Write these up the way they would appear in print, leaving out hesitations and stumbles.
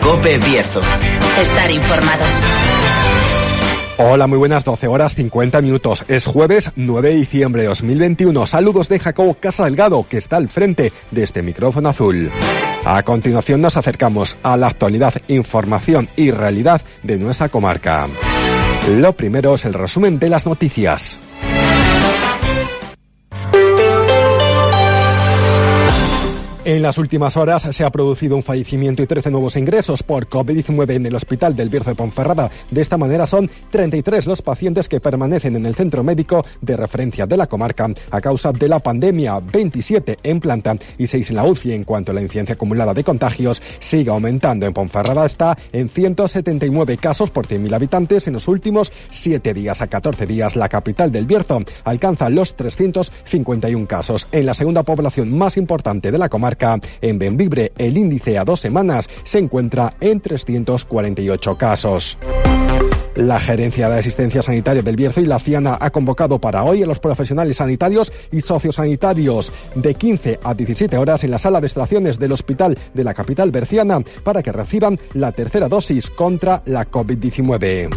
COPE Bierzo. Estar informado. Hola, muy buenas, 12 horas 50 minutos. Es jueves 9 de diciembre de 2021. Saludos de Jacobo Casa Delgado, que está al frente de este micrófono azul. A continuación nos acercamos a la actualidad, información y realidad de nuestra comarca. Lo primero es el resumen de las noticias. En las últimas horas se ha producido un fallecimiento y 13 nuevos ingresos por COVID-19 en el Hospital del Bierzo de Ponferrada. De esta manera son 33 los pacientes que permanecen en el centro médico de referencia de la comarca a causa de la pandemia, 27 en planta y 6 en la UCI. En cuanto a la incidencia acumulada de contagios, sigue aumentando. En Ponferrada está en 179 casos por 100.000 habitantes en los últimos 7 días. A 14 días, la capital del Bierzo alcanza los 351 casos. En la segunda población más importante de la comarca, en Bembibre, el índice a 2 semanas se encuentra en 348 casos. La Gerencia de Asistencia Sanitaria del Bierzo y la Ciana ha convocado para hoy a los profesionales sanitarios y sociosanitarios de 15 a 17 horas en la sala de extracciones del hospital de la capital berciana para que reciban la tercera dosis contra la COVID-19.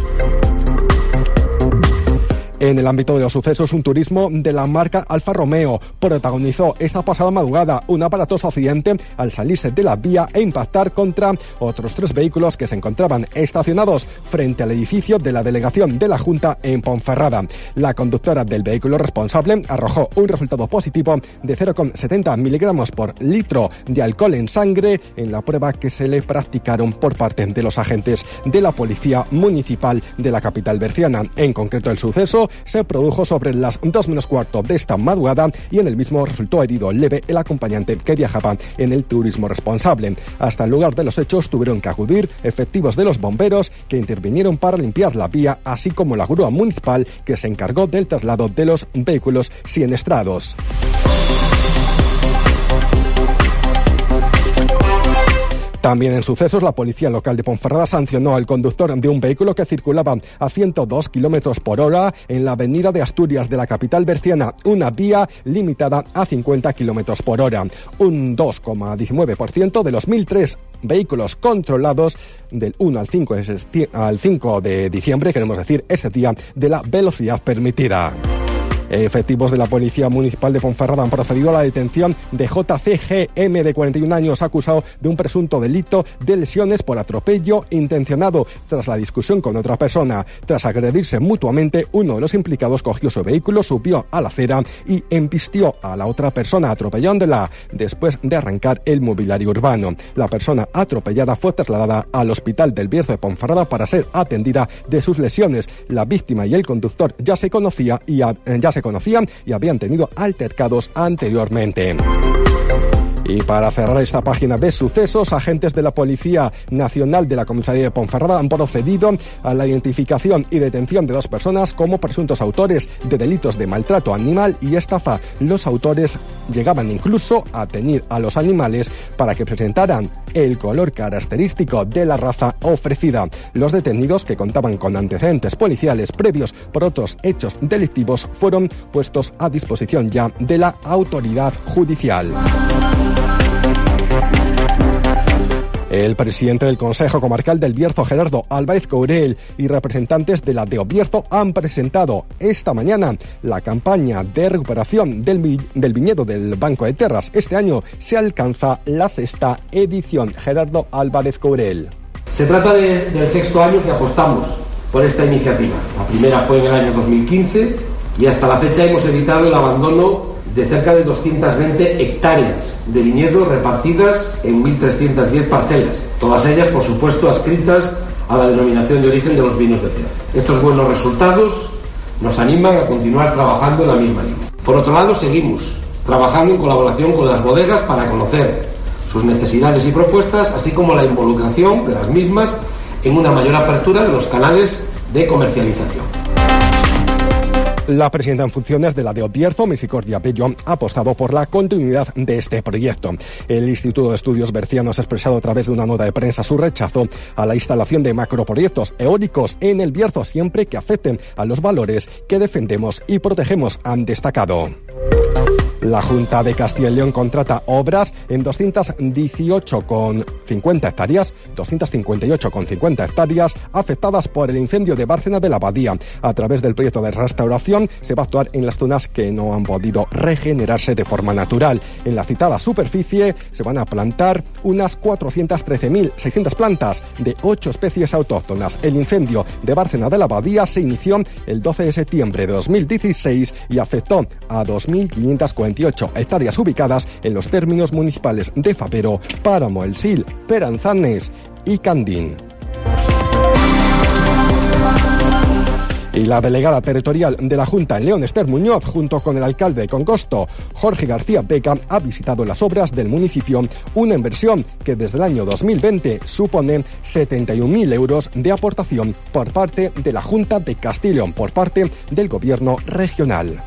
En el ámbito de los sucesos, un turismo de la marca Alfa Romeo protagonizó esta pasada madrugada un aparatoso accidente al salirse de la vía e impactar contra otros 3 vehículos que se encontraban estacionados frente al edificio de la delegación de la Junta en Ponferrada. La conductora del vehículo responsable arrojó un resultado positivo de 0,70 miligramos por litro de alcohol en sangre en la prueba que se le practicaron por parte de los agentes de la Policía Municipal de la capital berciana. En concreto, el suceso se produjo sobre las 2 menos cuarto de esta madrugada y en el mismo resultó herido leve el acompañante que viajaba en el turismo responsable. Hasta el lugar de los hechos tuvieron que acudir efectivos de los bomberos que intervinieron para limpiar la vía, así como la grúa municipal que se encargó del traslado de los vehículos siniestrados. También en sucesos, la policía local de Ponferrada sancionó al conductor de un vehículo que circulaba a 102 kilómetros por hora en la avenida de Asturias de la capital berciana, una vía limitada a 50 kilómetros por hora. Un 2,19% de los 1.003 vehículos controlados del 1 al 5 de diciembre, queremos decir, ese día de la velocidad permitida. Efectivos de la Policía Municipal de Ponferrada han procedido a la detención de JCGM, de 41 años, acusado de un presunto delito de lesiones por atropello intencionado. Tras la discusión con otra persona, tras agredirse mutuamente, uno de los implicados cogió su vehículo, subió a la acera y embistió a la otra persona, atropellándola después de arrancar el mobiliario urbano. La persona atropellada fue trasladada al Hospital del Bierzo de Ponferrada para ser atendida de sus lesiones. La víctima y el conductor ya se conocían y habían tenido altercados anteriormente. Y para cerrar esta página de sucesos, agentes de la Policía Nacional de la Comisaría de Ponferrada han procedido a la identificación y detención de 2 personas como presuntos autores de delitos de maltrato animal y estafa. Los autores llegaban incluso a teñir a los animales para que presentaran el color característico de la raza ofrecida. Los detenidos, que contaban con antecedentes policiales previos por otros hechos delictivos, fueron puestos a disposición ya de la autoridad judicial. El presidente del Consejo Comarcal del Bierzo, Gerardo Álvarez Courel, y representantes de la DEO Bierzo han presentado esta mañana la campaña de recuperación del viñedo del Banco de Terras. Este año se alcanza la 6ª edición. Gerardo Álvarez Courel. Se trata del 6º año que apostamos por esta iniciativa. La primera fue en el año 2015 y hasta la fecha hemos evitado el abandono de cerca de 220 hectáreas de viñedo repartidas en 1.310 parcelas, todas ellas, por supuesto, adscritas a la denominación de origen de los vinos de Bierzo. Estos buenos resultados nos animan a continuar trabajando en la misma línea. Por otro lado, seguimos trabajando en colaboración con las bodegas para conocer sus necesidades y propuestas, así como la involucración de las mismas en una mayor apertura de los canales de comercialización. La presidenta en funciones de la DEO Bierzo, Misericordia Bello, ha apostado por la continuidad de este proyecto. El Instituto de Estudios Bercianos ha expresado a través de una nota de prensa su rechazo a la instalación de macroproyectos eólicos en el Bierzo, siempre que afecten a los valores que defendemos y protegemos, han destacado. La Junta de Castilla y León contrata obras en 258,50 hectáreas afectadas por el incendio de Bárcena de la Abadía. A través del proyecto de restauración se va a actuar en las zonas que no han podido regenerarse de forma natural. En la citada superficie se van a plantar unas 413.600 plantas de 8 especies autóctonas. El incendio de Bárcena de la Abadía se inició el 12 de septiembre de 2016 y afectó a 2.548 hectáreas ubicadas en los términos municipales de Fabero, Páramo El Sil, Peranzanes y Candín. Y la delegada territorial de la Junta en León, Esther Muñoz, junto con el alcalde de Congosto, Jorge García Beca, ha visitado las obras del municipio, una inversión que desde el año 2020 supone 71.000 euros de aportación por parte de la Junta de Castilla y León, por parte del Gobierno regional.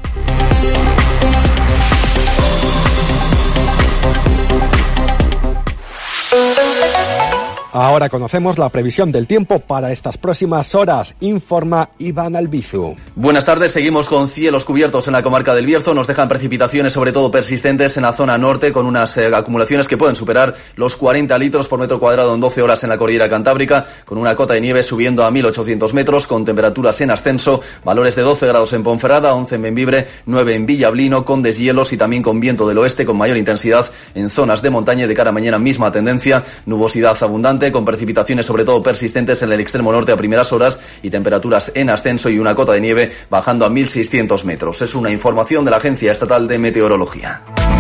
Ahora conocemos la previsión del tiempo para estas próximas horas. Informa Iván Albizu. Buenas tardes, seguimos con cielos cubiertos en la comarca del Bierzo. Nos dejan precipitaciones, sobre todo persistentes, en la zona norte, con unas acumulaciones que pueden superar los 40 litros por metro cuadrado en 12 horas en la cordillera cantábrica, con una cota de nieve subiendo a 1.800 metros, con temperaturas en ascenso, valores de 12 grados en Ponferrada, 11 en Bembibre, 9 en Villablino, con deshielos y también con viento del oeste con mayor intensidad en zonas de montaña. Y de cara a mañana, misma tendencia, nubosidad abundante, con precipitaciones sobre todo persistentes en el extremo norte a primeras horas y temperaturas en ascenso y una cota de nieve bajando a 1.600 metros. Es una información de la Agencia Estatal de Meteorología.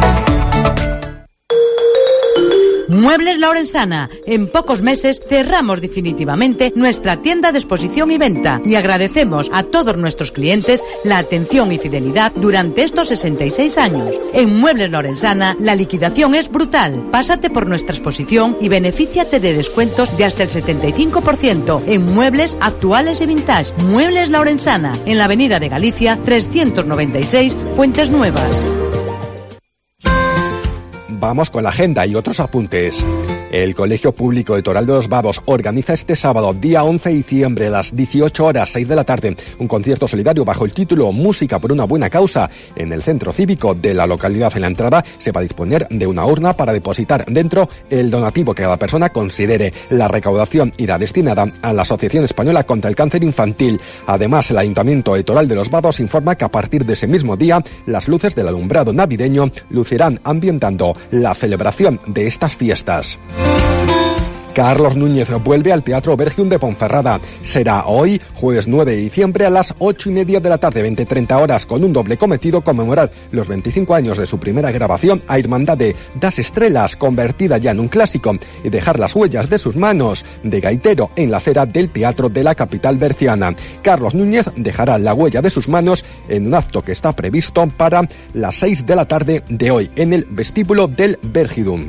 Muebles La Orensana. En pocos meses cerramos definitivamente nuestra tienda de exposición y venta y agradecemos a todos nuestros clientes la atención y fidelidad durante estos 66 años. En Muebles La Orensana la liquidación es brutal. Pásate por nuestra exposición y benefíciate de descuentos de hasta el 75% en muebles actuales y vintage. Muebles La Orensana, en la avenida de Galicia 396, Fuentes Nuevas. Vamos con la agenda y otros apuntes. El Colegio Público de Toral de los Vados organiza este sábado, día 11 de diciembre, a las 18 horas, 6 de la tarde, un concierto solidario bajo el título Música por una buena causa en el centro cívico de la localidad. En la entrada se va a disponer de una urna para depositar dentro el donativo que cada persona considere. La recaudación irá destinada a la Asociación Española contra el Cáncer Infantil. Además, el Ayuntamiento de Toral de los Vados informa que a partir de ese mismo día, las luces del alumbrado navideño lucirán ambientando la celebración de estas fiestas. Carlos Núñez vuelve al Teatro Bergium de Ponferrada. Será hoy, jueves 9 de diciembre, a las 8:30 de la tarde, 20:30 horas, con un doble cometido: conmemorar los 25 años de su primera grabación, a Irmandad de Das Estrellas, convertida ya en un clásico, y dejar las huellas de sus manos de gaitero en la acera del teatro de la capital berciana. Carlos Núñez dejará la huella de sus manos en un acto que está previsto para las 6 de la tarde de hoy, en el vestíbulo del Bergium.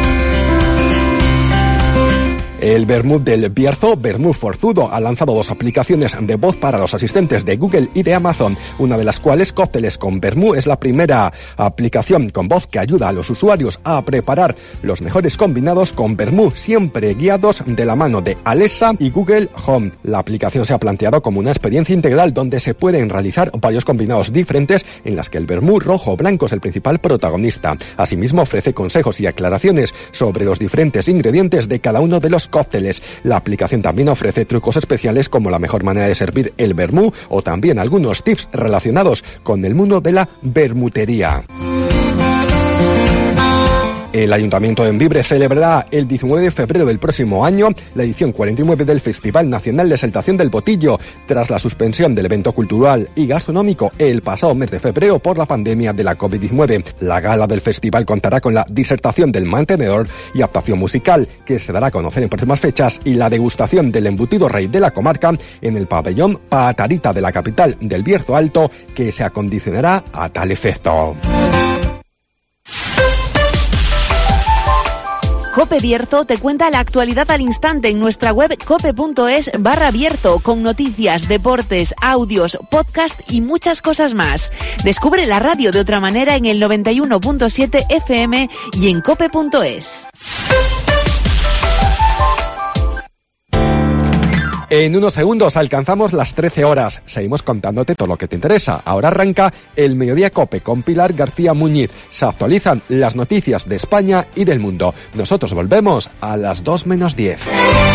El Vermut del Bierzo, Vermut Forzudo, ha lanzado 2 aplicaciones de voz para los asistentes de Google y de Amazon, una de las cuales, Cócteles con Vermut, es la primera aplicación con voz que ayuda a los usuarios a preparar los mejores combinados con Vermut, siempre guiados de la mano de Alexa y Google Home. La aplicación se ha planteado como una experiencia integral donde se pueden realizar varios combinados diferentes en las que el Vermut rojo o blanco es el principal protagonista. Asimismo, ofrece consejos y aclaraciones sobre los diferentes ingredientes de cada uno de los cócteles. La aplicación también ofrece trucos especiales como la mejor manera de servir el vermú o también algunos tips relacionados con el mundo de la vermutería. El Ayuntamiento de Bembibre celebrará el 19 de febrero del próximo año la edición 49 del Festival Nacional de Exaltación del Botillo, tras la suspensión del evento cultural y gastronómico el pasado mes de febrero por la pandemia de la COVID-19. La gala del festival contará con la disertación del mantenedor y actuación musical, que se dará a conocer en próximas fechas, y la degustación del embutido rey de la comarca en el pabellón Patarita de la capital del Bierzo Alto, que se acondicionará a tal efecto. Cope Bierzo te cuenta la actualidad al instante en nuestra web cope.es/Bierzo, con noticias, deportes, audios, podcast y muchas cosas más. Descubre la radio de otra manera en el 91.7 FM y en cope.es. En unos segundos alcanzamos las 13 horas. Seguimos contándote todo lo que te interesa. Ahora arranca el Mediodía COPE con Pilar García Muñiz. Se actualizan las noticias de España y del mundo. Nosotros volvemos a las 2 menos 10.